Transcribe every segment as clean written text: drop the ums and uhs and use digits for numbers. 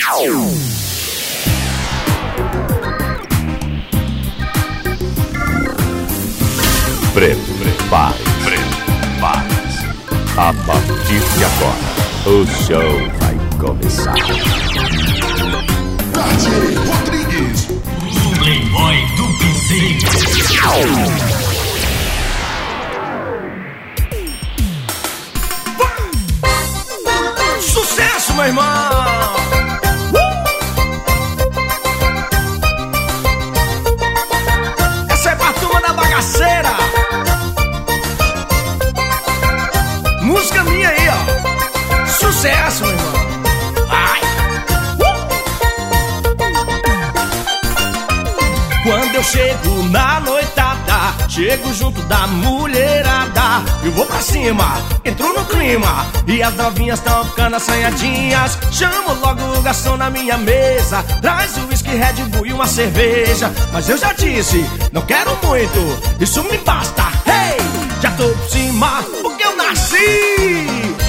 Prepare-se. A partir de agora, o show vai começar. DJ Rodrigues, o Playboy do Piseiro. Sucesso, meu irmão! Essa é pra turma da bagaceira. Música minha aí, ó. Sucesso, meu irmão. Vai! Quando eu chego na noitada, chego junto da mulherada, eu vou pra cima, entro no clima, e as novinhas tão ficando assanhadinhas. Chamo logo o garçom na minha mesa, traz o whisky, Red Bull e uma cerveja. Mas eu já disse, não quero muito, isso me basta. Hey, já tô por cima, porque eu nasci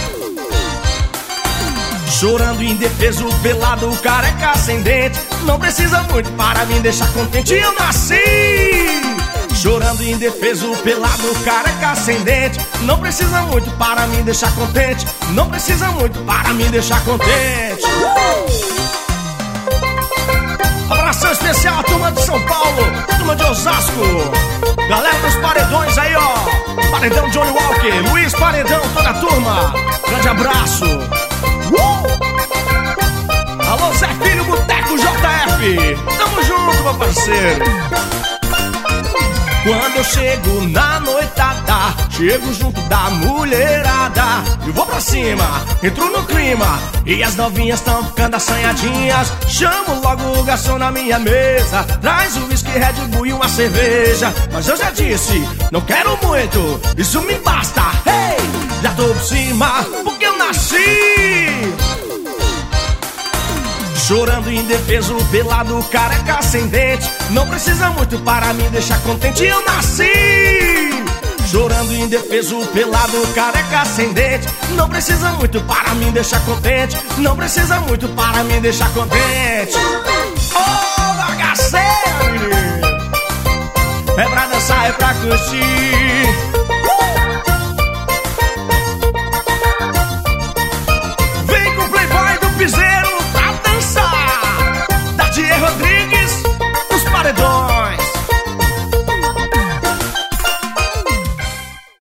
chorando indefeso, pelado, careca, sem dente. Não precisa muito para me deixar contente. Eu nasci chorando indefeso, pelado, careca, sem dente. Não precisa muito para me deixar contente. Não precisa muito para me deixar contente. Abração especial à turma de São Paulo, turma de Osasco, galera dos paredões aí, ó. Paredão Johnny Walker, Luiz Paredão, toda a turma. Grande abraço. Alô, Zé Filho, Boteco JF. Tamo junto, meu parceiro. Quando eu chego na noitada, chego junto da mulherada, eu vou pra cima, entro no clima, e as novinhas tão ficando assanhadinhas. Chamo logo o garçom na minha mesa, traz o whisky, Red Bull e uma cerveja. Mas eu já disse, não quero muito, isso me basta. Hey, já tô por cima, porque eu nasci chorando indefeso, pelado, careca, sem dente. Não precisa muito para me deixar contente. Eu nasci chorando indefeso, pelado, careca, sem dente. Não precisa muito para me deixar contente. Não precisa muito para me deixar contente. Oh, bagaceiro! É pra dançar, é pra curtir.